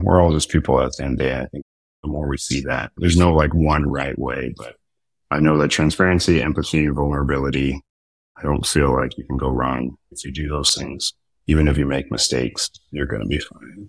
we're all just people at the end of the day. I think the more we see that, there's no like one right way, but I know that transparency, empathy, vulnerability, I don't feel like you can go wrong if you do those things. Even if you make mistakes, you're going to be fine.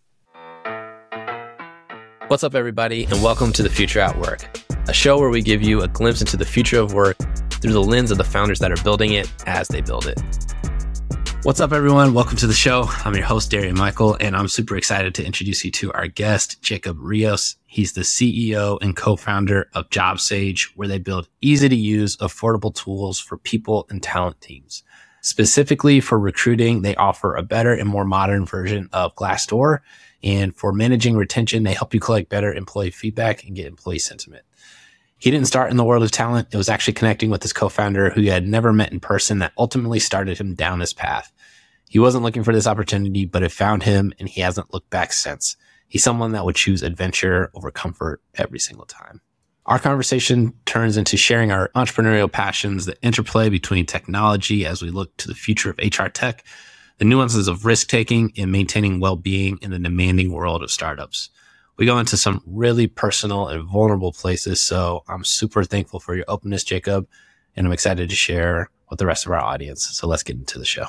What's up, everybody, and welcome to The Future at Work, a show where we give you a glimpse into the future of work through the lens of the founders that are building it as they build it. What's up, everyone? Welcome to the show. I'm your host, Darian Michael, and I'm super excited to introduce you to our guest, Jacob Rios. He's the CEO and co-founder of JobSage, where they build easy-to-use, affordable tools for people and talent teams. Specifically for recruiting, they offer a better and more modern version of Glassdoor. And for managing retention, they help you collect better employee feedback and get employee sentiment. He didn't start in the world of talent. It was actually connecting with his co-founder who he had never met in person that ultimately started him down this path. He wasn't looking for this opportunity, but it found him, and he hasn't looked back since. He's someone that would choose adventure over comfort every single time. Our conversation turns into sharing our entrepreneurial passions, the interplay between technology as we look to the future of HR tech, the nuances of risk-taking and maintaining well-being in the demanding world of startups. We go into some really personal and vulnerable places, so I'm super thankful for your openness, Jacob, and I'm excited to share with the rest of our audience. So let's get into the show.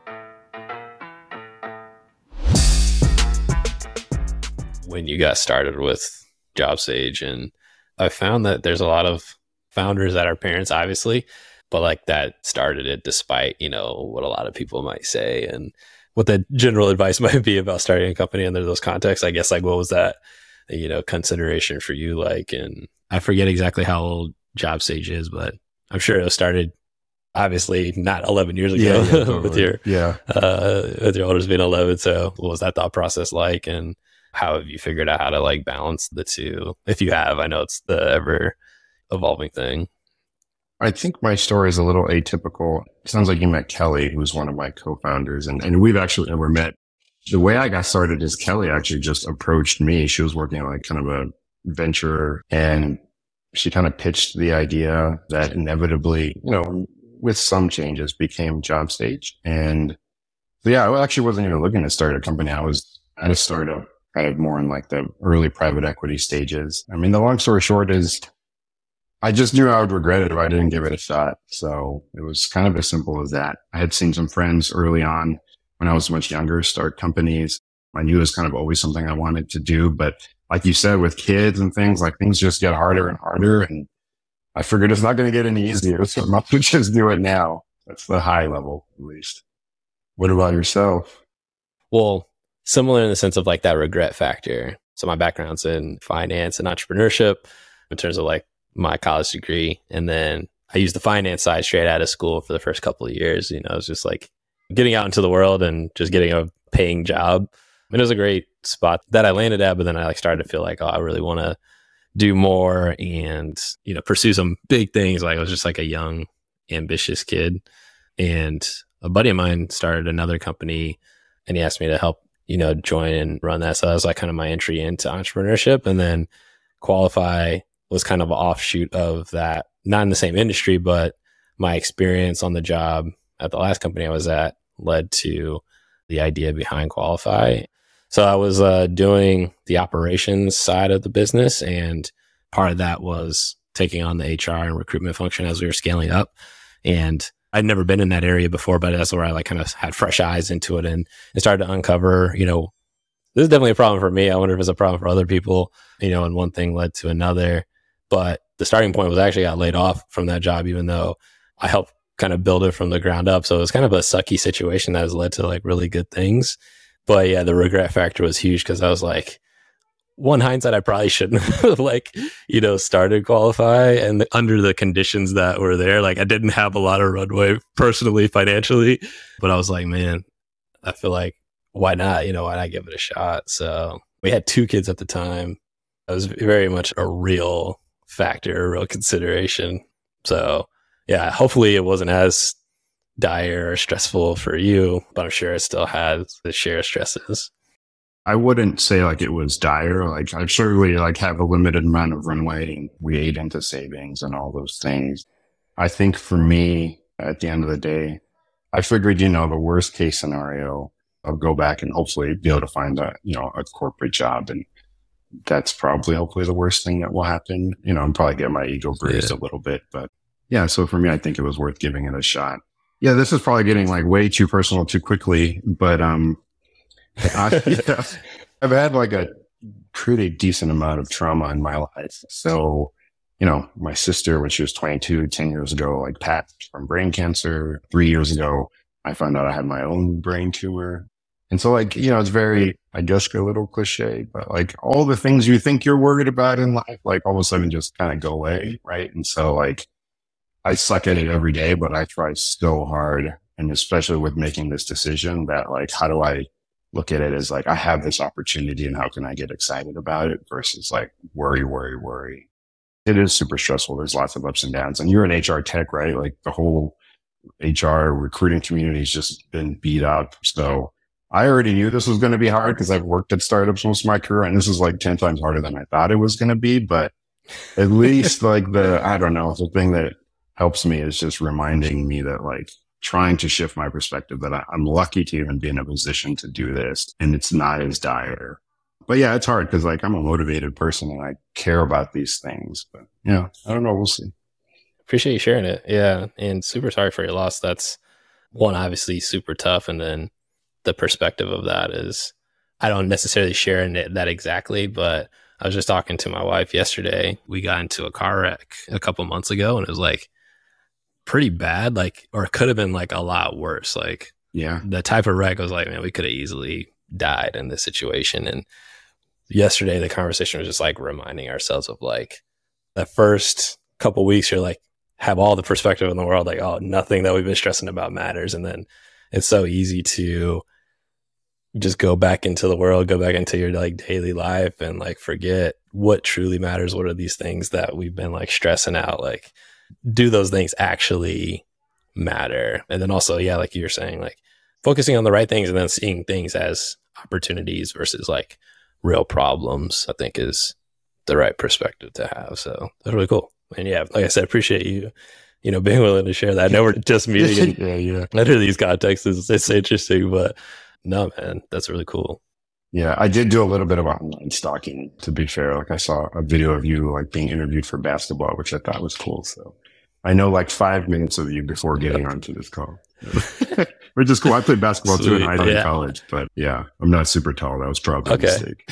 When you got started with JobSage, and I found that there's a lot of founders that are parents, obviously, but like that started it despite, what a lot of people might say and what the general advice might be about starting a company under those contexts. I guess, like, what was that, consideration for you like? And I forget exactly how old JobSage is, but I'm sure it was started obviously not 11 years ago. Yeah, totally. with your oldest being 11. So what was that thought process like? And how have you figured out how to like balance the two? If you have, I know it's the ever evolving thing. I think my story is a little atypical. It sounds like you met Kelly, who's one of my co-founders, and we've actually never met. The way I got started is Kelly actually just approached me. She was working on like kind of a venture, and she kind of pitched the idea that inevitably, with some changes became JobSage. And so, yeah, I actually wasn't even looking to start a company. I was at a startup, kind of more in like the early private equity stages. I mean, the long story short is I just knew I would regret it if I didn't give it a shot. So it was kind of as simple as that. I had seen some friends early on when I was much younger start companies. I knew it was kind of always something I wanted to do. But like you said, with kids and things, like things just get harder and harder. And I figured it's not going to get any easier. So I might just do it now. That's the high level, at least. What about yourself? Well, similar in the sense of like that regret factor. So my background's in finance and entrepreneurship in terms of like my college degree. And then I used the finance side straight out of school for the first couple of years. It was just like getting out into the world and just getting a paying job. And it was a great spot that I landed at, but then I like started to feel like, I really want to do more and, pursue some big things. Like I was just like a young, ambitious kid. And a buddy of mine started another company and he asked me to help, join and run that. So that was like kind of my entry into entrepreneurship. And then Qualify was kind of an offshoot of that, not in the same industry, but my experience on the job at the last company I was at led to the idea behind Qualify. So I was doing the operations side of the business, and part of that was taking on the HR and recruitment function as we were scaling up. And I'd never been in that area before, but that's where I like kind of had fresh eyes into it and started to uncover, this is definitely a problem for me. I wonder if it's a problem for other people, and one thing led to another. But the starting point was I actually got laid off from that job, even though I helped kind of build it from the ground up. So it was kind of a sucky situation that has led to like really good things. But yeah, the regret factor was huge because I was like, one hindsight, I probably shouldn't have started Qualify and under the conditions that were there. Like I didn't have a lot of runway personally, financially, but I was like, man, I feel like why not? Why not give it a shot? So we had 2 kids at the time. It was very much a real factor, a real consideration. So yeah, hopefully it wasn't as dire or stressful for you, but I'm sure it still has the share of stresses. I wouldn't say like it was dire. Like I certainly like have a limited amount of runway and we ate into savings and all those things. I think for me, at the end of the day, I figured, the worst case scenario, I'll go back and hopefully be able to find a corporate job and that's probably hopefully the worst thing that will happen. I'm probably getting my ego bruised a little bit, but yeah. So for me, I think it was worth giving it a shot. Yeah, this is probably getting like way too personal too quickly, but yeah, I've had like a pretty decent amount of trauma in my life. So, my sister, when she was 22, 10 years ago, like passed from brain cancer. 3 years ago, I found out I had my own brain tumor. And so like, it's very, I guess a little cliche, but like all the things you think you're worried about in life, like all of a sudden just kind of go away. Right. And so like, I suck at it every day, but I try so hard. And especially with making this decision that like, how do I look at it as like, I have this opportunity and how can I get excited about it versus like worry. It is super stressful. There's lots of ups and downs, and you're an HR tech, right? Like the whole HR recruiting community has just been beat up. So I already knew this was going to be hard because I've worked at startups most of my career, and this is like 10 times harder than I thought it was going to be. But at least like the thing that helps me is just reminding me that like trying to shift my perspective that I'm lucky to even be in a position to do this and it's not as dire. But yeah, it's hard because like I'm a motivated person and I care about these things. But yeah, I don't know. We'll see. Appreciate you sharing it. Yeah. And super sorry for your loss. That's one, obviously super tough. And then the perspective of that is, I don't necessarily share in it that exactly, but I was just talking to my wife yesterday. We got into a car wreck a couple months ago and it was like pretty bad, like, or it could have been like a lot worse. Like, yeah, the type of wreck was like, man, we could have easily died in this situation. And yesterday, the conversation was just like reminding ourselves of like the first couple weeks, you're like, have all the perspective in the world, like, oh, nothing that we've been stressing about matters. And then it's so easy to just go back into the world, go back into your like daily life and like forget what truly matters. What are these things that we've been like stressing out? Like, do those things actually matter? And then also, yeah, like you were saying, like focusing on the right things and then seeing things as opportunities versus like real problems, I think is the right perspective to have. So that's really cool. And yeah, like I said, appreciate you, being willing to share that. I know we're just meeting under these contexts. It's interesting, but no, man, that's really cool. Yeah, I did do a little bit of online stalking, to be fair. Like I saw a video of you like being interviewed for basketball, which I thought was cool. So I know like 5 minutes of you before getting onto this call. Which is cool. I played basketball too in college, but yeah, I'm not super tall. That was probably a mistake.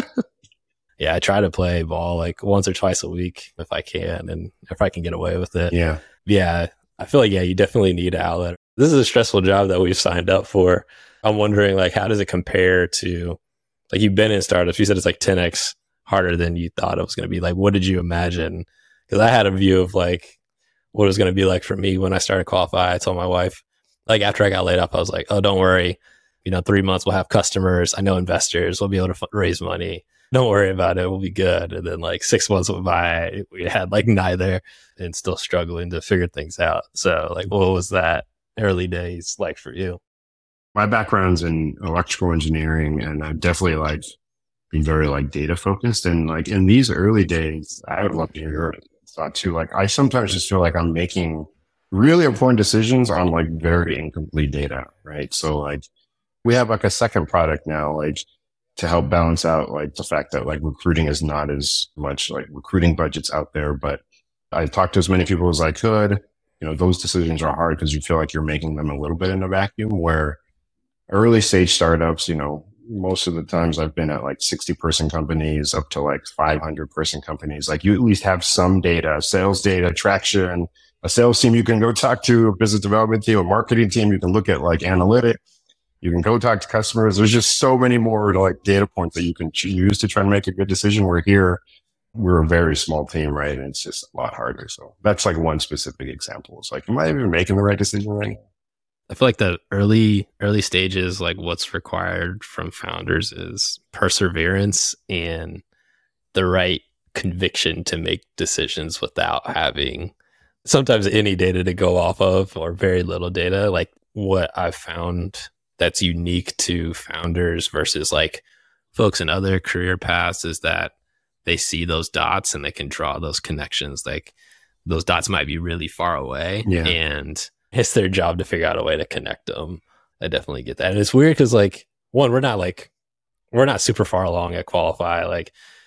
Yeah, I try to play ball like once or twice a week if I can, and if I can get away with it. Yeah, I feel like, yeah, you definitely need an outlet. This is a stressful job that we've signed up for. I'm wondering, like, how does it compare to, like, you've been in startups. You said it's like 10x harder than you thought it was going to be. Like, what did you imagine? Because I had a view of like what it was going to be like for me when I started Qualify. I told my wife, like, after I got laid off, I was like, oh, don't worry. 3 months we'll have customers. I know investors. We'll be able to raise money. Don't worry about it. We'll be good. And then like 6 months went by. We had like neither and still struggling to figure things out. So like, what was that early days like for you? My background's in electrical engineering, and I've definitely like been very like data focused. And like in these early days, I would love to hear your thought too. Like I sometimes just feel like I'm making really important decisions on like very incomplete data, right? So like we have like a second product now, like to help balance out like the fact that like recruiting is not as much like recruiting budgets out there. But I talked to as many people as I could. Those decisions are hard because you feel like you're making them a little bit in a vacuum, where early stage startups, most of the times I've been at like 60-person companies up to like 500-person companies. Like you at least have some data, sales data, traction, a sales team you can go talk to, a business development team, a marketing team. You can look at like analytics. You can go talk to customers. There's just so many more like data points that you can use to try and make a good decision. We're a very small team, right? And it's just a lot harder. So that's like one specific example. It's like, am I even making the right decision right now? I feel like the early stages, like what's required from founders is perseverance and the right conviction to make decisions without having sometimes any data to go off of or very little data. Like what I've found that's unique to founders versus like folks in other career paths is that they see those dots and they can draw those connections. Like those dots might be really far away and it's their job to figure out a way to connect them. I definitely get that. And it's weird because like, one, we're not super far along at Qualify. Like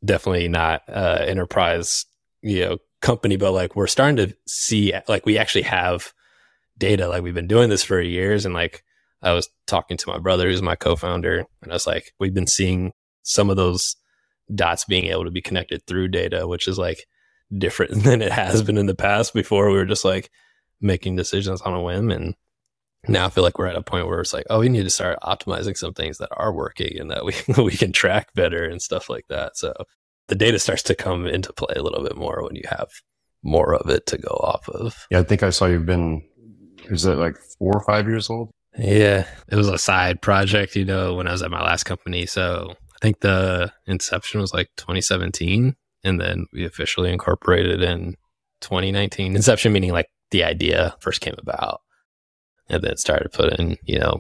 definitely not enterprise, company, but like we're starting to see like we actually have data. Like we've been doing this for years, and like I was talking to my brother, who's my co-founder, and I was like, we've been seeing some of those dots being able to be connected through data, which is like different than it has been in the past. Before we were just like making decisions on a whim, and now I feel like we're at a point where it's like, oh, we need to start optimizing some things that are working and that we can track better and stuff like that. So the data starts to come into play a little bit more when you have more of it to go off of. Yeah, I think I saw is it like 4 or 5 years old? Yeah, it was a side project, when I was at my last company. So I think the inception was like 2017, and then we officially incorporated in 2019. Inception meaning like the idea first came about, and then started putting,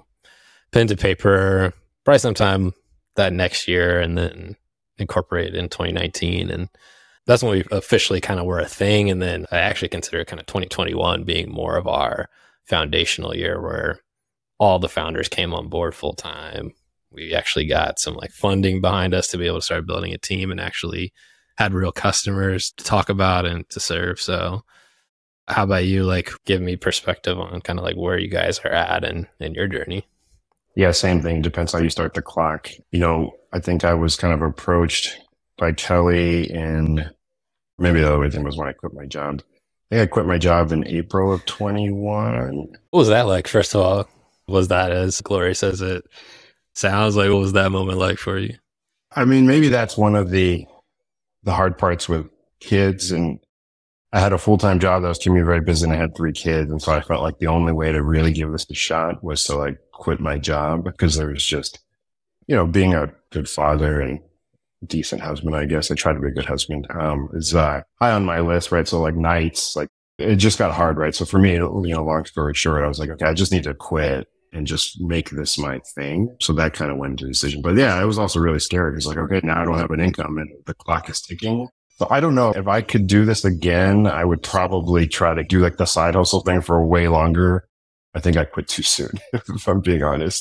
pen to paper probably sometime that next year, and then incorporated in 2019. And that's when we officially kind of were a thing. And then I actually consider kind of 2021 being more of our foundational year, where all the founders came on board full time. We actually got some like funding behind us to be able to start building a team, and actually had real customers to talk about and to serve. So how about you? Like, give me perspective on kind of like where you guys are at in your journey. Yeah, same thing. Depends how you start the clock. I think I was kind of approached by Kelly, and maybe the other thing was when I quit my job. I think I quit my job in April of 21. What was that like? First of all, was that as glorious as it sounds? Like, what was that moment like for you? I mean, maybe that's one of the hard parts with kids. And I had a full-time job that was keeping me very busy, and I had 3 kids. And so I felt like the only way to really give this a shot was to like quit my job, because there was just, being a good father and decent husband, I guess. I try to be a good husband, is high on my list, right? So like nights, like it just got hard, right? So for me, long story short, I was like, okay, I just need to quit and just make this my thing. So that kind of went into the decision. But yeah, it was also really scary. It's like, okay, now I don't have an income and the clock is ticking. So I don't know if I could do this again. I would probably try to do like the side hustle thing for way longer. I think I quit too soon, if I'm being honest.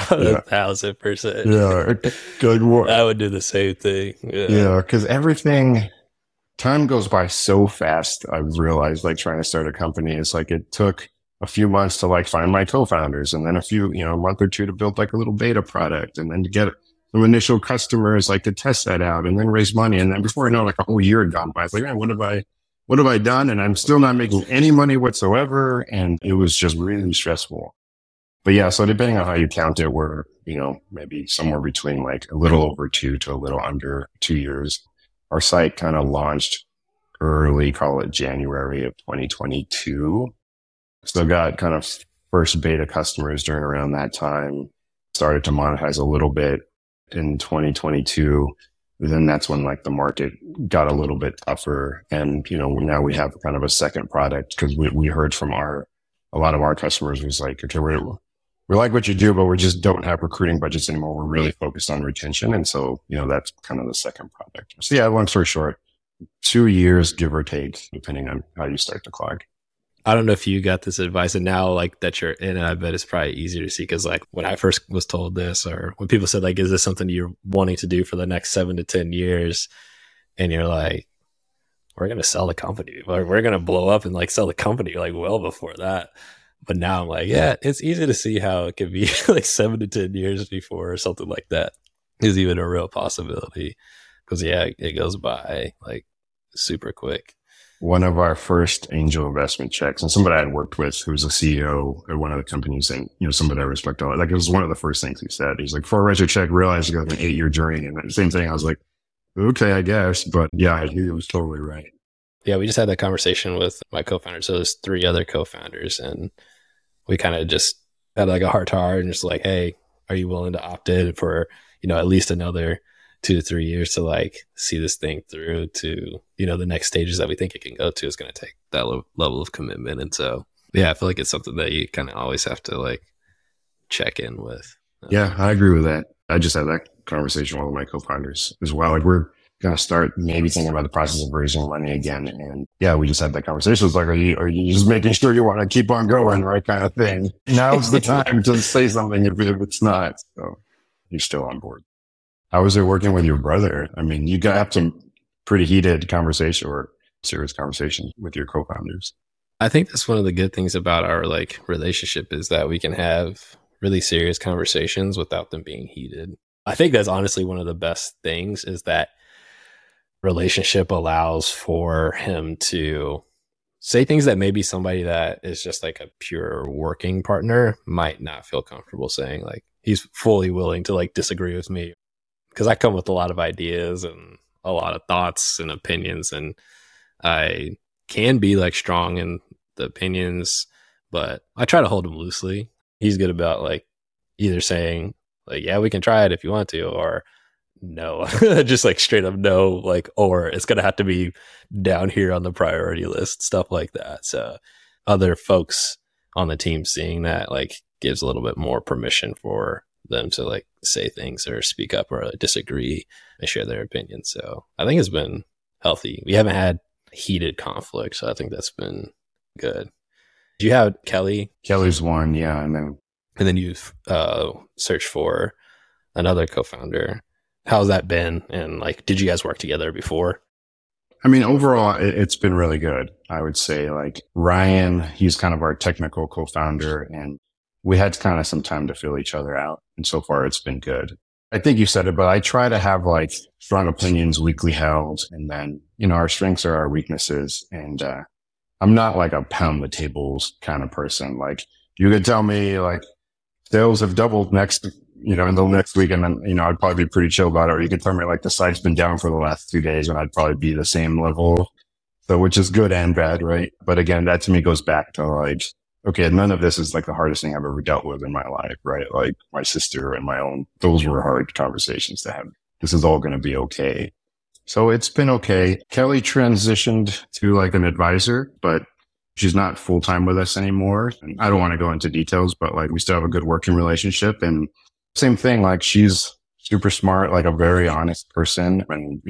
1,000%. Yeah. Good. I would do the same thing. Yeah. Because time goes by so fast. I've realized, like, trying to start a company, it's like it took a few months to like find my co-founders, and then a month or 2 to build like a little beta product, and then to get some initial customers, like to test that out, and then raise money. And then before I know, like a whole year had gone by. It's like, man, what have I done? And I'm still not making any money whatsoever. And it was just really stressful. But yeah, so depending on how you count it, we're, maybe somewhere between like a little over 2 to a little under 2 years. Our site kind of launched early, call it January of 2022. So got kind of first beta customers during around that time, started to monetize a little bit in 2022. Then that's when like the market got a little bit tougher. And, now we have kind of a second product, because we heard from a lot of our customers was like, okay, we like what you do, but we just don't have recruiting budgets anymore. We're really focused on retention. And so, that's kind of the second product. So yeah, long story short, 2 years, give or take, depending on how you start the clock. I don't know if you got this advice, and now like that you're in it, I bet it's probably easier to see. Cause like when I first was told this, or when people said like, is this something you're wanting to do for the next 7 to 10 years? And you're like, we're going to sell the company, or we're going to blow up and like sell the company like well before that. But now I'm like, yeah, it's easy to see how it could be like 7 to 10 years before something like that is even a real possibility. Cause yeah, it goes by like super quick. One of our first angel investment checks, and somebody I had worked with who was a CEO at one of the companies, and somebody I respect a lot. Like, it was one of the first things he said. He's like, before I write your check, realize you got an 8-year journey. And the same thing, I was like, okay, I guess. But yeah, he was totally right. Yeah, we just had that conversation with my co-founder. So there's 3 other co-founders, and we kind of just had like a heart to heart and just like, hey, are you willing to opt in for, at least another 2 to 3 years to like see this thing through to, the next stages that we think it can go to is going to take that level of commitment. And so, yeah, I feel like it's something that you kind of always have to like check in with. Yeah, I agree with that. I just had that conversation with one of my co-founders as well. Like, we're going to start maybe thinking about the process of raising money again. And yeah, we just had that conversation. It's like, are you just making sure you want to keep on going, right? Kind of thing. Now's the time to say something if it's not. So you're still on board. How was it working with your brother? I mean, you got have some pretty heated conversation or serious conversation with your co-founders. I think that's one of the good things about our like relationship is that we can have really serious conversations without them being heated. I think that's honestly one of the best things is that relationship allows for him to say things that maybe somebody that is just like a pure working partner might not feel comfortable saying. Like he's fully willing to like disagree with me because I come with a lot of ideas and a lot of thoughts and opinions, and I can be like strong in the opinions, but I try to hold them loosely. He's good about like either saying like, yeah, we can try it if you want to, or no, just like straight up no, like, or it's going to have to be down here on the priority list, stuff like that. So other folks on the team seeing that like gives a little bit more permission for them to like say things or speak up or disagree and share their opinion. So I think it's been healthy. We haven't had heated conflict. So I think that's been good. You have Kelly. Kelly's one, yeah. And then you've searched for another co-founder. How's that been? And like, did you guys work together before? I mean, overall, it's been really good. I would say like Ryan, he's kind of our technical co-founder, and we had kind of some time to feel each other out. And so far it's been good. I think you said it, but I try to have like strong opinions weakly held. And then, our strengths are our weaknesses. And, I'm not like a pound the tables kind of person. Like you could tell me like sales have doubled in the next week. And then, I'd probably be pretty chill about it. Or you could tell me like the site's been down for the last 2 days and I'd probably be the same level. So, which is good and bad, right? But again, that to me goes back to like, okay, none of this is like the hardest thing I've ever dealt with in my life, right? Like my sister and my own, those were hard conversations to have. This is all going to be okay. So it's been okay. Kelly transitioned to like an advisor, but she's not full time with us anymore. And I don't want to go into details, but like we still have a good working relationship. And same thing, like she's super smart, like a very honest person. And,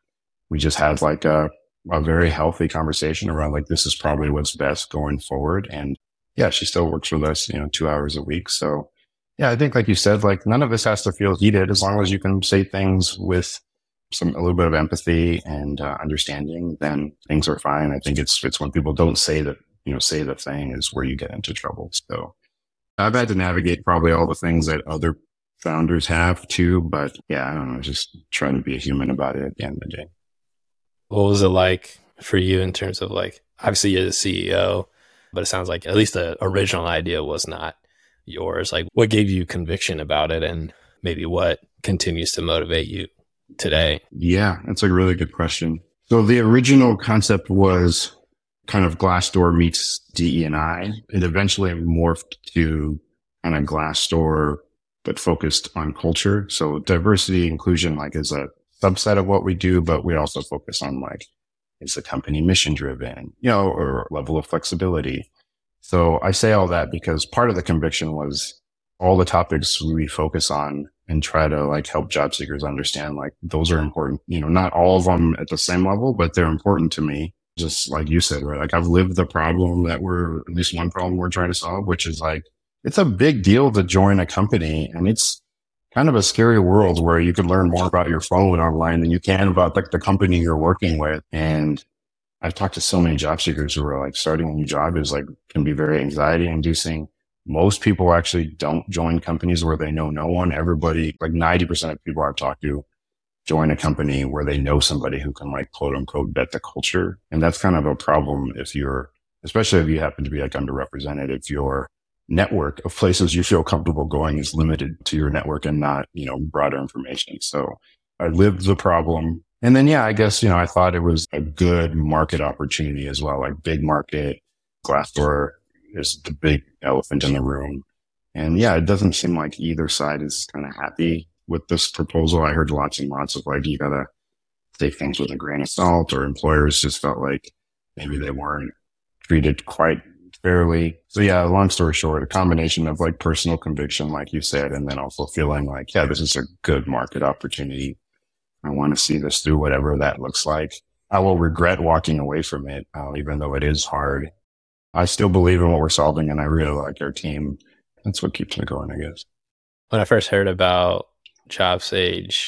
we just had like a very healthy conversation around like, this is probably what's best going forward. And yeah, she still works with us, 2 hours a week. So yeah, I think like you said, like none of this has to feel heated as long as you can say things with a little bit of empathy and understanding, then things are fine. I think it's when people don't say that, say the thing is where you get into trouble. So I've had to navigate probably all the things that other founders have too, but yeah, I don't know, just trying to be a human about it at the end of the day. What was it like for you in terms of like, obviously you're the CEO, but it sounds like at least the original idea was not yours. Like what gave you conviction about it and maybe what continues to motivate you today? Yeah, that's a really good question. So the original concept was kind of Glassdoor meets DE&I. It eventually morphed to kind of Glassdoor, but focused on culture. So diversity, inclusion, like is a subset of what we do, but we also focus on like, is the company mission driven, or level of flexibility. So I say all that because part of the conviction was all the topics we focus on and try to like help job seekers understand like those are important, not all of them at the same level, but they're important to me. Just like you said, right? Like I've lived the problem at least one problem we're trying to solve, which is like, it's a big deal to join a company. And it's kind of a scary world where you can learn more about your phone online than you can about like the company you're working with. And I've talked to so many job seekers who are like starting a new job is like, can be very anxiety inducing. Most people actually don't join companies where they know no one. Everybody, like 90% of people I've talked to join a company where they know somebody who can like quote unquote vet the culture. And that's kind of a problem especially if you happen to be like underrepresented, if your network of places you feel comfortable going is limited to your network and not, broader information. So I lived the problem. And then, yeah, I guess, I thought it was a good market opportunity as well, like big market. Glassdoor is the big elephant in the room. And yeah, it doesn't seem like either side is kind of happy with this proposal. I heard lots and lots of like, you gotta take things with a grain of salt, or employers just felt like maybe they weren't treated quite fairly. So yeah, long story short, a combination of like personal conviction, like you said, and then also feeling like, yeah, this is a good market opportunity. I want to see this through, whatever that looks like. I will regret walking away from it, even though it is hard. I still believe in what we're solving, and I really like our team. That's what keeps me going, I guess. When I first heard about JobSage,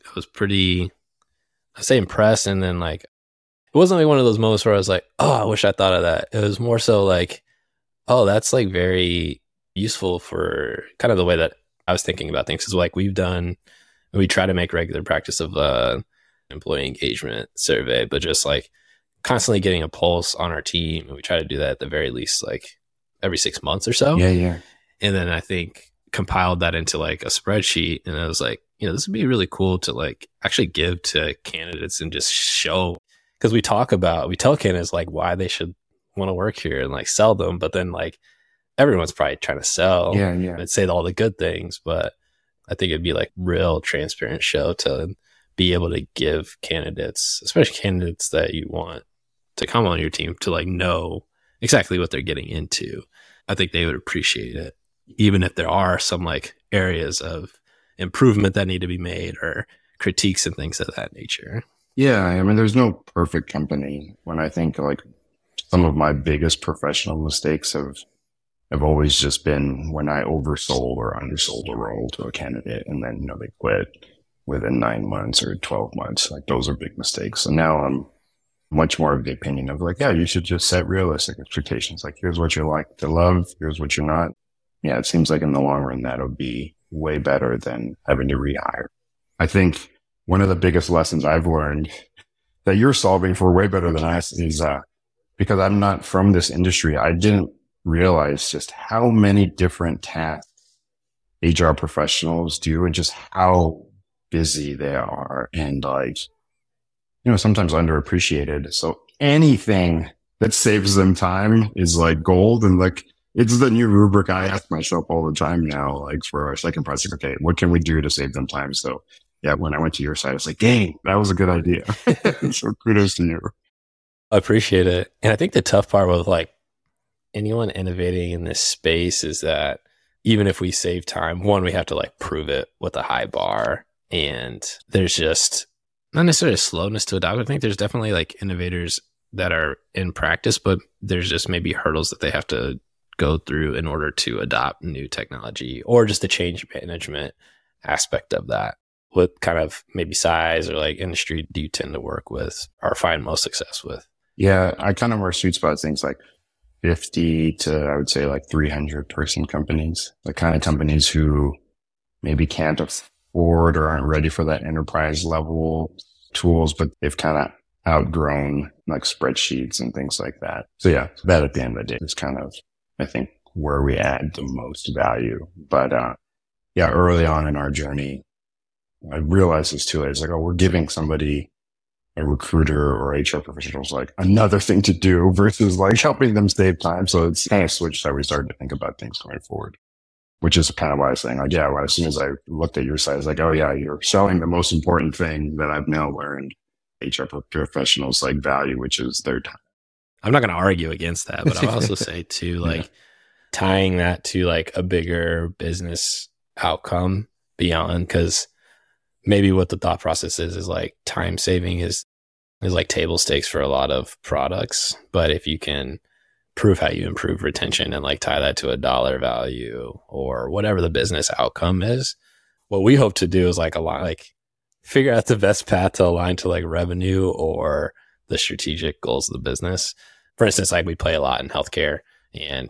I was pretty, I say impressed. And then like, it wasn't like one of those moments where I was like, oh, I wish I thought of that. It was more so like, oh, that's like very useful for kind of the way that I was thinking about things. Because like we try to make regular practice of employee engagement survey, but just like constantly getting a pulse on our team. And we try to do that at the very least, like every 6 months or so. Yeah. And then I think compiled that into like a spreadsheet. And I was like, this would be really cool to like actually give to candidates and just show, because we tell candidates like why they should want to work here and like sell them. But then like everyone's probably trying to sell and say all the good things. But I think it'd be like real transparent show to be able to give candidates, especially candidates that you want to come on your team, to like know exactly what they're getting into. I think they would appreciate it, even if there are some like areas of improvement that need to be made or critiques and things of that nature. Yeah. I mean, there's no perfect company. When I think like some of my biggest professional mistakes have always just been when I oversold or undersold a role to a candidate and then, they quit within 9 months or 12 months. Like those are big mistakes. So now I'm much more of the opinion of like, yeah, you should just set realistic expectations. Like, here's what you like to love. Here's what you're not. Yeah. It seems like in the long run, that'll be way better than having to rehire. I think one of the biggest lessons I've learned that you're solving for way better than us is, because I'm not from this industry, I didn't realize just how many different tasks HR professionals do and just how busy they are and like, sometimes underappreciated. So anything that saves them time is like gold. And like, it's the new rubric I ask myself all the time now, like for our second project, okay, what can we do to save them time? So yeah, when I went to your site, I was like, dang, that was a good idea. So kudos to you. I appreciate it. And I think the tough part with like anyone innovating in this space is that even if we save time, one, we have to like prove it with a high bar. And there's just not necessarily a slowness to adopt. I think there's definitely like innovators that are in practice, but there's just maybe hurdles that they have to go through in order to adopt new technology or just the change management aspect of that. What kind of maybe size or like industry do you tend to work with or find most success with? Yeah, I kind of more sweet spot things like 50 to, I would say like 300 person companies, the kind of companies who maybe can't afford or aren't ready for that enterprise level tools, but they've kind of outgrown like spreadsheets and things like that. So yeah, that at the end of the day is kind of, I think, where we add the most value. But yeah, early on in our journey, I realized this too. It's like, oh, we're giving somebody, a recruiter or HR professionals, like another thing to do versus like helping them save time. So it's kind of switched how we started to think about things going forward, which is kind of why I was saying like, yeah, well, as soon as I looked at your site, I was like, oh yeah, you're selling the most important thing that I've now learned HR professionals like value, which is their time. I'm not going to argue against that, but I'll also say too, like tying that to like a bigger business outcome beyond, because maybe what the thought process is like time saving is like table stakes for a lot of products. But if you can prove how you improve retention and like tie that to a dollar value or whatever the business outcome is, what we hope to do is like align, like figure out the best path to align to like revenue or the strategic goals of the business. For instance, like we play a lot in healthcare and,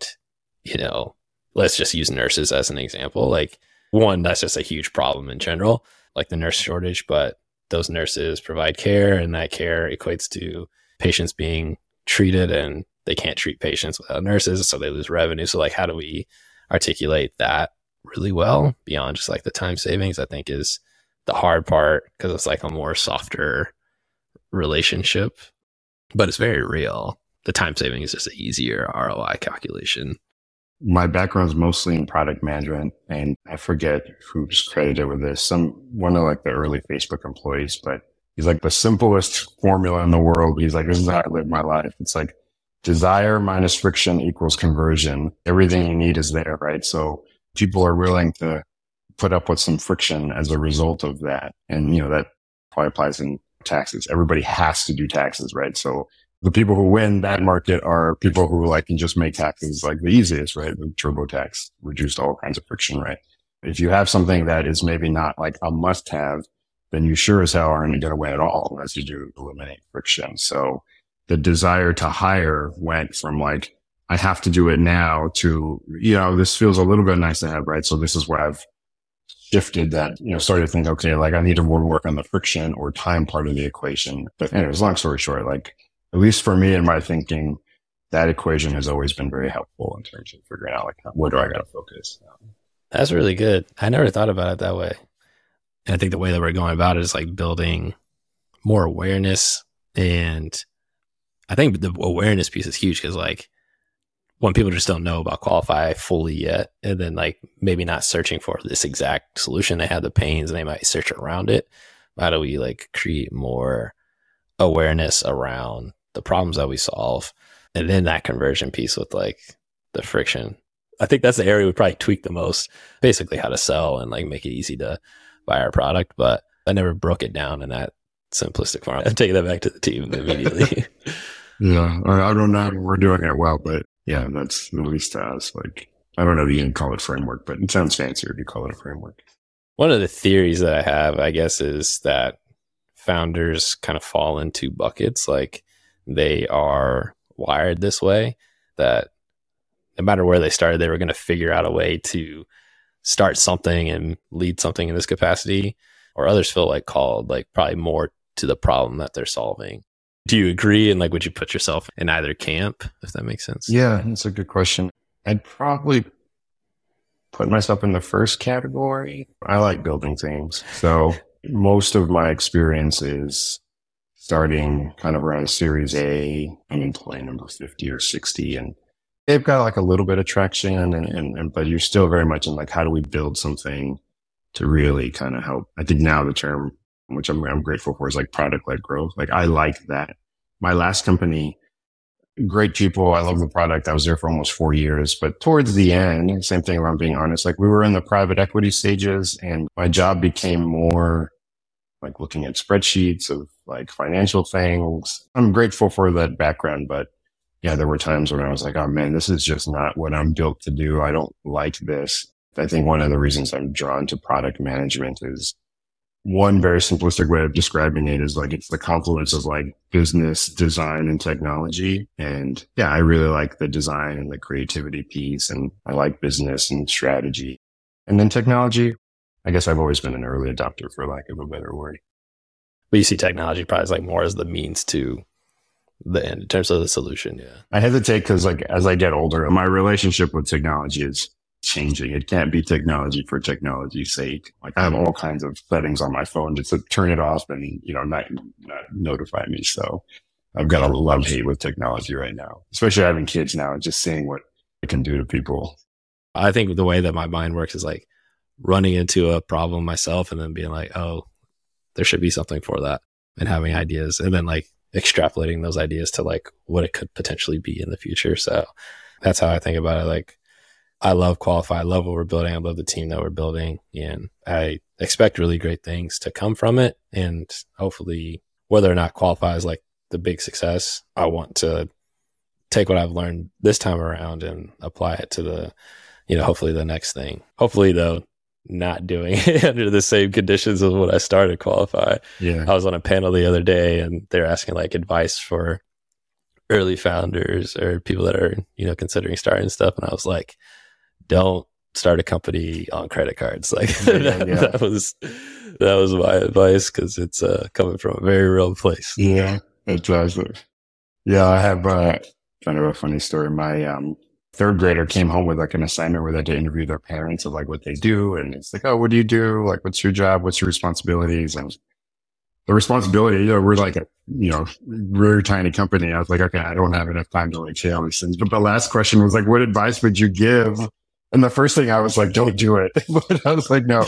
let's just use nurses as an example. Like one, that's just a huge problem in general, like the nurse shortage, but those nurses provide care and that care equates to patients being treated and they can't treat patients without nurses. So they lose revenue. So like, how do we articulate that really well beyond just like the time savings, I think is the hard part because it's like a more softer relationship, but it's very real. The time saving is just an easier ROI calculation. My background is mostly in product management, and I forget who's credited with this. One of like the early Facebook employees, but he's like the simplest formula in the world. He's like, this is how I live my life. It's like desire minus friction equals conversion. Everything you need is there, right? So people are willing to put up with some friction as a result of that. And, that probably applies in taxes. Everybody has to do taxes, right? So the people who win that market are people who like can just make taxes like the easiest, right? The TurboTax reduced all kinds of friction, right? If you have something that is maybe not like a must have, then you sure as hell aren't going to win at all unless you do eliminate friction. So the desire to hire went from like, I have to do it now to, this feels a little bit nice to have, right? So this is where I've shifted that, started to think, okay, like I need to more work on the friction or time part of the equation. But anyways, long story short, like at least for me in my thinking, that equation has always been very helpful in terms of figuring out like, where do I got to focus? That's really good. I never thought about it that way. And I think the way that we're going about it is like building more awareness. And I think the awareness piece is huge because like when people just don't know about Qualify fully yet, and then like maybe not searching for this exact solution, they have the pains and they might search around it. How do we like create more awareness around the problems that we solve? And then that conversion piece with like the friction. I think that's the area we probably tweak the most, basically how to sell and like make it easy to buy our product. But I never broke it down in that simplistic form. I'm taking that back to the team immediately. Yeah, I don't know. We're doing it well, but yeah, that's at least to us. Like, I don't know if you can call it framework, but it sounds fancier if you call it a framework. One of the theories that I have, I guess, is that founders kind of fall into buckets. Like they are wired this way that no matter where they started, they were going to figure out a way to start something and lead something in this capacity. Or others feel like called like probably more to the problem that they're solving. Do you agree? And like, would you put yourself in either camp, if that makes sense? Yeah, that's a good question. I'd probably put myself in the first category. I like building things. So most of my experience is starting kind of around Series A and employee number 50 or 60. And they've got like a little bit of traction and but you're still very much in like, how do we build something to really kind of help? I think now the term, which I'm grateful for, is like product-led growth. Like I like that. My last company, great people. I love the product. I was there for almost 4 years, but towards the end, same thing if I'm being honest, like we were in the private equity stages and my job became more like looking at spreadsheets of like financial things. I'm grateful for that background, but yeah, there were times when I was like, oh man, this is just not what I'm built to do. I don't like this. I think one of the reasons I'm drawn to product management is one very simplistic way of describing it is like, it's the confluence of like business, design, and technology. And yeah, I really like the design and the creativity piece. And I like business and strategy. And then technology, I guess I've always been an early adopter for lack of a better word. But you see technology probably as like more as the means to the end in terms of the solution. Yeah. I hesitate because like as I get older, my relationship with technology is changing. It can't be technology for technology's sake. Like I have all kinds of settings on my phone just to turn it off and, not notify me. So I've got a love-hate with technology right now, especially having kids now and just seeing what it can do to people. I think the way that my mind works is like running into a problem myself and then being like, oh, there should be something for that, and having ideas and then like extrapolating those ideas to like what it could potentially be in the future. So that's how I think about it. Like I love Qualify. I love what we're building. I love the team that we're building, and I expect really great things to come from it. And hopefully, whether or not Qualify is like the big success, I want to take what I've learned this time around and apply it to the, hopefully the next thing. Hopefully though, not doing it under the same conditions as when I started Qualify. Yeah. I was on a panel the other day and they're asking like advice for early founders or people that are, considering starting stuff. And I was like, don't start a company on credit cards. Like that was my advice because it's coming from a very real place. Yeah, it does. Yeah, I have kind of a funny story. My third grader came home with like an assignment where they had to interview their parents of like what they do. And it's like, oh, what do you do? Like, what's your job? What's your responsibilities? And the responsibility, we're like a, really tiny company. I was like, okay, I don't have enough time to like say all these things. But the last question was like, what advice would you give? And the first thing I was like, don't do it. But I was like, no,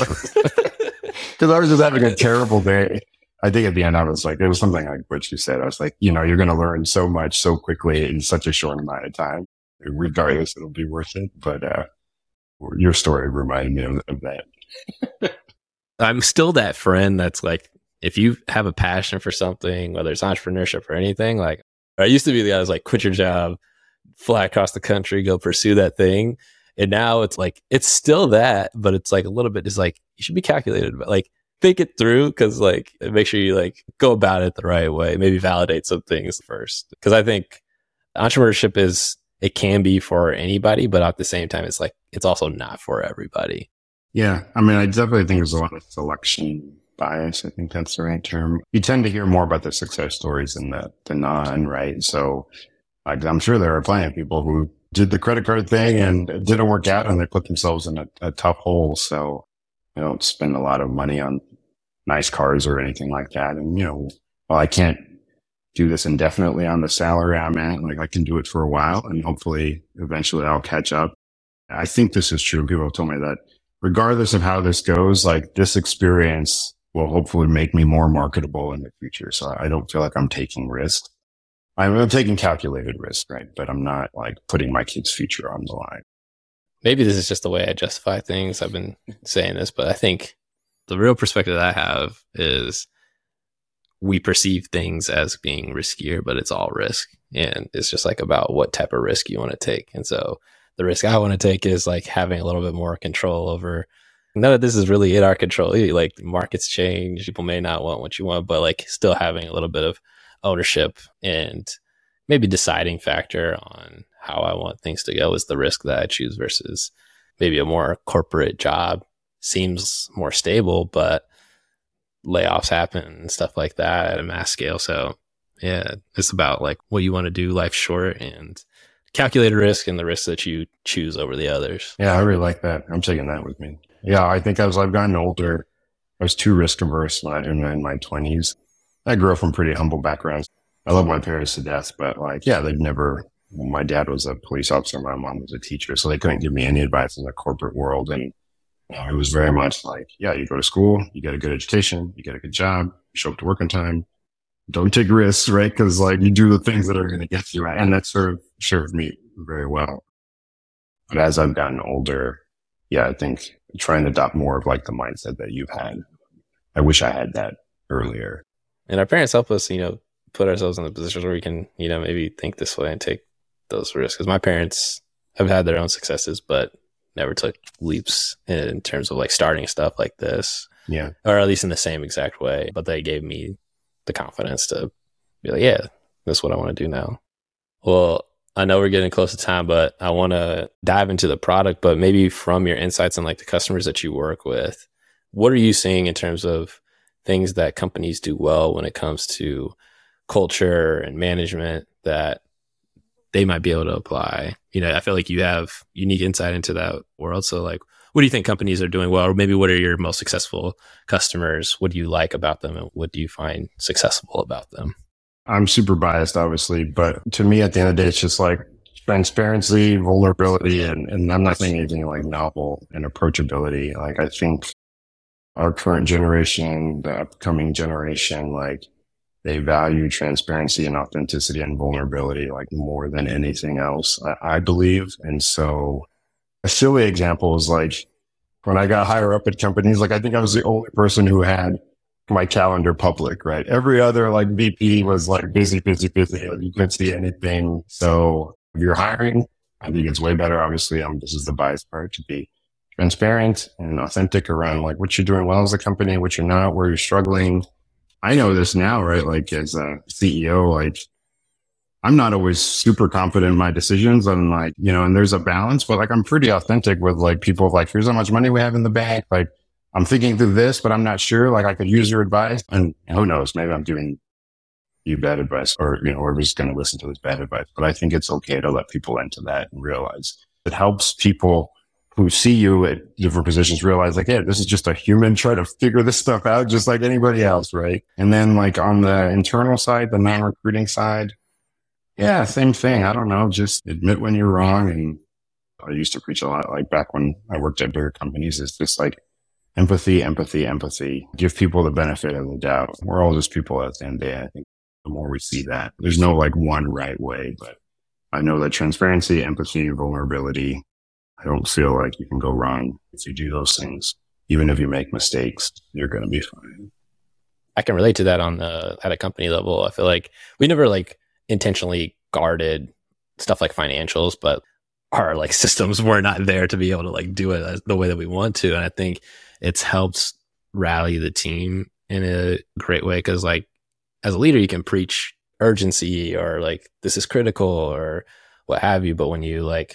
because I was just having a terrible day. I think at the end, I was like, it was something like what you said. I was like, you're going to learn so much so quickly in such a short amount of time. Regardless, it'll be worth it. But your story reminded me of that. I'm still that friend that's like, if you have a passion for something, whether it's entrepreneurship or anything, like I used to be the guy who's like, quit your job, fly across the country, go pursue that thing. And now it's like, it's still that, but it's like a little bit, it's like, you should be calculated, but like, think it through, because like make sure you like go about it the right way. Maybe validate some things first, because I think entrepreneurship it can be for anybody, but at the same time, it's like it's also not for everybody. Yeah. I mean, I definitely think there's a lot of selection bias. I think that's the right term. You tend to hear more about the success stories than the non, right? So like, I'm sure there are plenty of people who did the credit card thing and it didn't work out and they put themselves in a tough hole. So they don't spend a lot of money on nice cars or anything like that. And, well, I can't do this indefinitely on the salary I'm at. Like I can do it for a while and hopefully eventually I'll catch up. I think this is true. People have told me that regardless of how this goes, like this experience will hopefully make me more marketable in the future. So I don't feel like I'm taking risks. I'm taking calculated risk, right? But I'm not like putting my kid's future on the line. Maybe this is just the way I justify things. I've been saying this, but I think the real perspective that I have is we perceive things as being riskier, but it's all risk. And it's just like about what type of risk you want to take. And so the risk I want to take is like having a little bit more control over. None of this is really in our control. Like markets change. People may not want what you want, but like still having a little bit of ownership and maybe deciding factor on how I want things to go is the risk that I choose versus maybe a more corporate job. Seems more stable, but layoffs happen and stuff like that at a mass scale. So yeah, it's about like what you want to do. Life's short, and calculated risk and the risks that you choose over the others. Yeah, I really like that. I'm taking that with me. Yeah, I think as I've gotten older, I was too risk averse in my 20s. I grew up from pretty humble backgrounds. I love my parents to death, but like, yeah, my dad was a police officer. My mom was a teacher. So they couldn't give me any advice in the corporate world. And it was very much like, yeah, you go to school, you get a good education, you get a good job, you show up to work on time. Don't take risks, right? Because like you do the things that are going to get you right. And that served me very well. But as I've gotten older, yeah, I think trying to adopt more of like the mindset that you've had. I wish I had that earlier. And our parents help us, put ourselves in the positions where we can, maybe think this way and take those risks. Because my parents have had their own successes, but never took leaps in terms of like starting stuff like this. Yeah. Or at least in the same exact way. But they gave me the confidence to be like, yeah, that's what I want to do now. Well, I know we're getting close to time, but I want to dive into the product, but maybe from your insights on like the customers that you work with, what are you seeing in terms of things that companies do well when it comes to culture and management that they might be able to apply? I feel like you have unique insight into that world. So like, what do you think companies are doing well? Or maybe what are your most successful customers? What do you like about them? And what do you find successful about them? I'm super biased, obviously, but to me, at the end of the day, it's just like transparency, vulnerability, and I'm not saying anything like novel and approachability. Like, I think our current generation, the upcoming generation, like they value transparency and authenticity and vulnerability like more than anything else, I believe. And so a silly example is like when I got higher up at companies, like I think I was the only person who had my calendar public, right? Every other like VP was like busy. Like, you couldn't see anything. So if you're hiring, I think it's way better. Obviously, this is the bias part, to be transparent and authentic around like what you're doing well as a company, what you're not, where you're struggling. I know this now, right? Like as a CEO, like I'm not always super confident in my decisions and like, and there's a balance, but like I'm pretty authentic with like people like, here's how much money we have in the bank. Like I'm thinking through this, but I'm not sure. Like I could use your advice, and who knows, maybe I'm giving you bad advice or, or just going to listen to this bad advice. But I think it's okay to let people into that and realize it helps people who see you at different positions realize like, yeah, this is just a human trying to figure this stuff out just like anybody else. Right. And then like on the internal side, the non-recruiting side, yeah, same thing. I don't know. Just admit when you're wrong. And I used to preach a lot, like back when I worked at bigger companies, it's just like empathy. Give people the benefit of the doubt. We're all just people at the end of the day. I think the more we see that, there's no like one right way, but I know that transparency, empathy, vulnerability, I don't feel like you can go wrong if you do those things. Even if you make mistakes, you're going to be fine. I can relate to that at a company level. I feel like we never like intentionally guarded stuff like financials, but our like systems were not there to be able to like do it the way that we want to. And I think it's helped rally the team in a great way. Cause like as a leader, you can preach urgency or like, this is critical or what have you. But when you like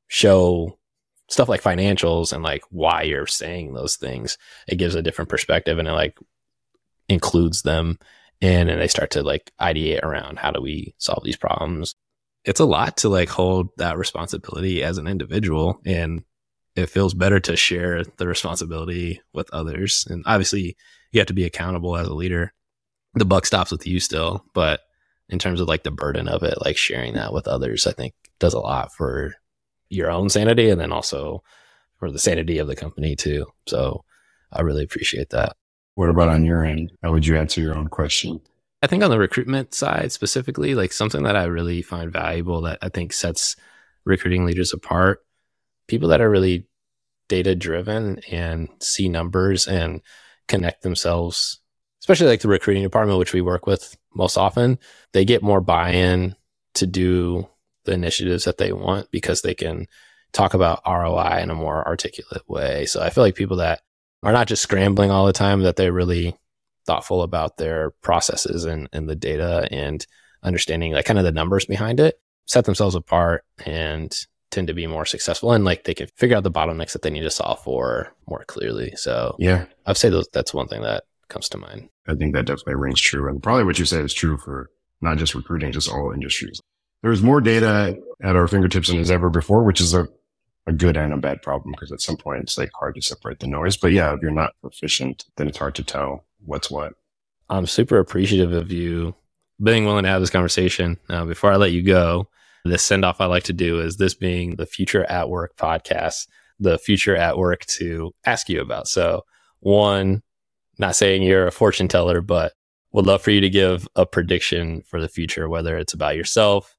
show stuff like financials and like why you're saying those things, it gives a different perspective and it like includes them in, and they start to like ideate around how do we solve these problems. It's a lot to like hold that responsibility as an individual, and it feels better to share the responsibility with others. And obviously you have to be accountable as a leader. The buck stops with you still, but in terms of like the burden of it, like sharing that with others, I think does a lot for your own sanity and then also for the sanity of the company too. So I really appreciate that. What about on your end? How would you answer your own question? I think on the recruitment side specifically, like something that I really find valuable that I think sets recruiting leaders apart, people that are really data driven and see numbers and connect themselves, especially like the recruiting department, which we work with most often, they get more buy-in to do the initiatives that they want because they can talk about ROI in a more articulate way. So I feel like people that are not just scrambling all the time, that they're really thoughtful about their processes and the data and understanding like kind of the numbers behind it, set themselves apart and tend to be more successful, and like they can figure out the bottlenecks that they need to solve for more clearly. So yeah, I'd say that's one thing that comes to mind. I think that definitely rings true. And probably what you said is true for not just recruiting, just all industries. There's more data at our fingertips than as ever before, which is a good and a bad problem, because at some point it's like hard to separate the noise. But yeah, if you're not proficient, then it's hard to tell what's what. I'm super appreciative of you being willing to have this conversation. Before I let you go, this send off I like to do is this being the Future at Work podcast, the future at work to ask you about. So one, not saying you're a fortune teller, but would love for you to give a prediction for the future, whether it's about yourself,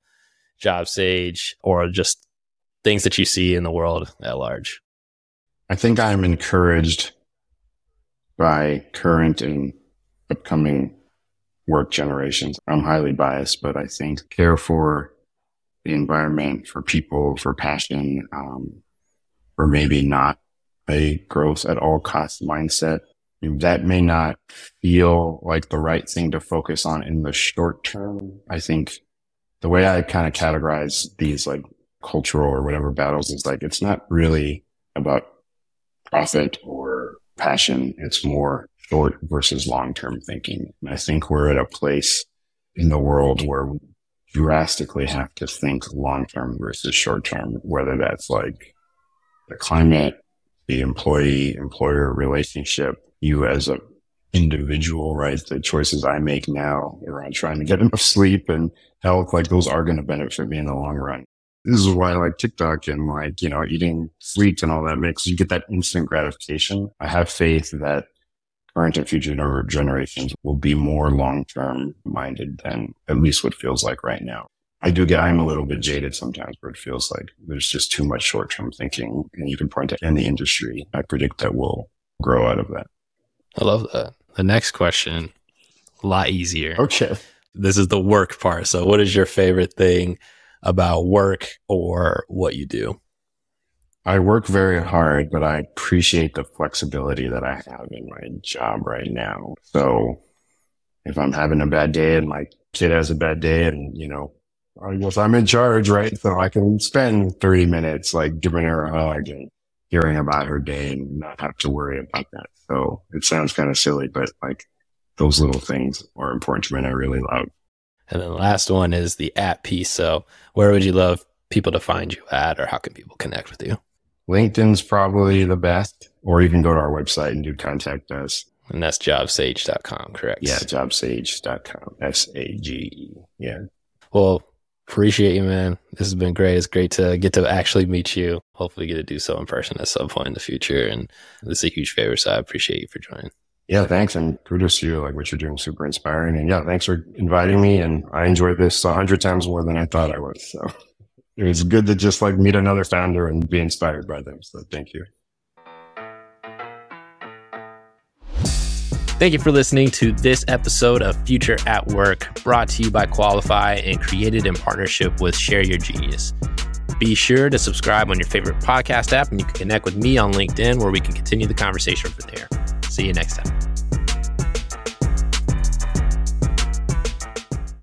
JobSage, or just things that you see in the world at large. I think I'm encouraged by current and upcoming work generations. I'm highly biased, but I think care for the environment, for people, for passion, or maybe not a growth at all costs mindset. That may not feel like the right thing to focus on in the short term. I think the way I kind of categorize these like cultural or whatever battles is like, it's not really about profit or passion. It's more short versus long-term thinking. And I think we're at a place in the world where we drastically have to think long-term versus short-term, whether that's like the climate, the employee-employer relationship, you as a individual, right? The choices I make now around trying to get enough sleep and health, like those are going to benefit me in the long run. This is why I like TikTok and like, eating sweets and all that makes you get that instant gratification. I have faith that current and future generations will be more long-term minded than at least what feels like right now. I'm a little bit jaded sometimes where it feels like there's just too much short-term thinking, and you can point to any industry. I predict that we'll grow out of that. I love that. The next question, a lot easier. Okay. This is the work part. So what is your favorite thing about work or what you do? I work very hard, but I appreciate the flexibility that I have in my job right now. So if I'm having a bad day and my kid has a bad day and, I guess I'm in charge, right? So I can spend 30 minutes like giving her a hug and hearing about her day and not have to worry about that. So it sounds kind of silly, but like those little things are important to me and I really love. And then the last one is the at piece. So where would you love people to find you at, or how can people connect with you? LinkedIn's probably the best, or you can go to our website and do contact us. And that's jobsage.com, correct? Yeah, jobsage.com. SAGE. Yeah. Well, appreciate you, man. This has been great. It's great to get to actually meet you. Hopefully get to do so in person at some point in the future. And this is a huge favor. So I appreciate you for joining. Yeah, thanks. And kudos to you. Like what you're doing, super inspiring. And yeah, thanks for inviting me. And I enjoyed this 100 times more than I thought I would. So it was good to just like meet another founder and be inspired by them. So thank you. Thank you for listening to this episode of Future at Work, brought to you by Qualify and created in partnership with Share Your Genius. Be sure to subscribe on your favorite podcast app, and you can connect with me on LinkedIn where we can continue the conversation from there. See you next time.